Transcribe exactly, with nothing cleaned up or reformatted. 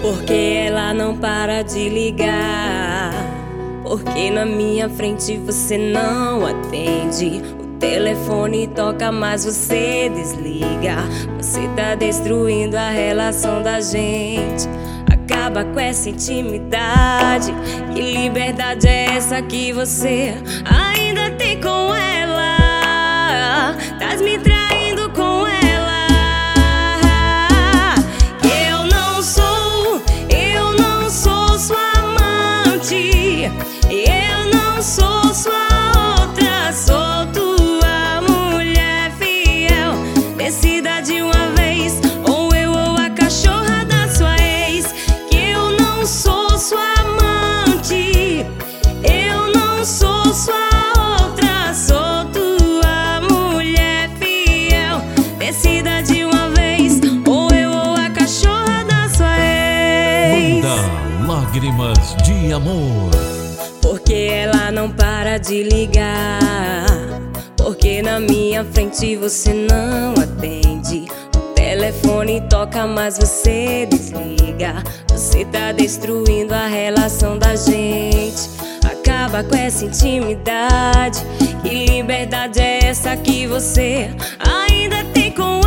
Porque ela não para de ligar. Porque na minha frente você não atende. O telefone toca, mas você desliga. Você tá destruindo a relação da gente. Acaba com essa intimidade. Que liberdade é essa que você ainda tem com ela? Tás me traindo com ela. Eu não sou, eu não sou sua amante. Eu não sou sua outra. Sou tua mulher fiel. Decida de uma vez, ou eu ou a cachorra da sua ex. Que eu não sou sua amante. Eu não sou sua outra. Sou tua mulher fiel. Decida de uma vez, ou eu ou a cachorra da sua ex. Manda lágrimas de amor. Porque ela não para de ligar. Porque na minha frente você não atende. O telefone toca, mas você desliga. Você tá destruindo a relação da gente. Acaba com essa intimidade. Que liberdade é essa que você ainda tem com